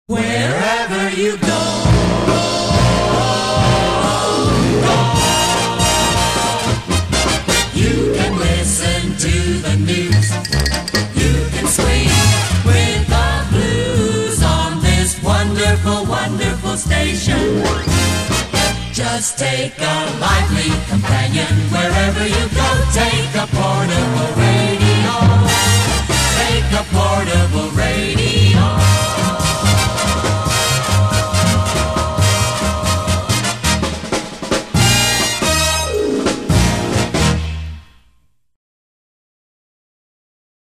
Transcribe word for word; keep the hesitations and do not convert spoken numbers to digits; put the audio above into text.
Wherever you go, you can listen to the news. You can swing with the blues on this wonderful, wonderful station. Just take a lively companion wherever you go. Take a portable radio. Take a portable radio.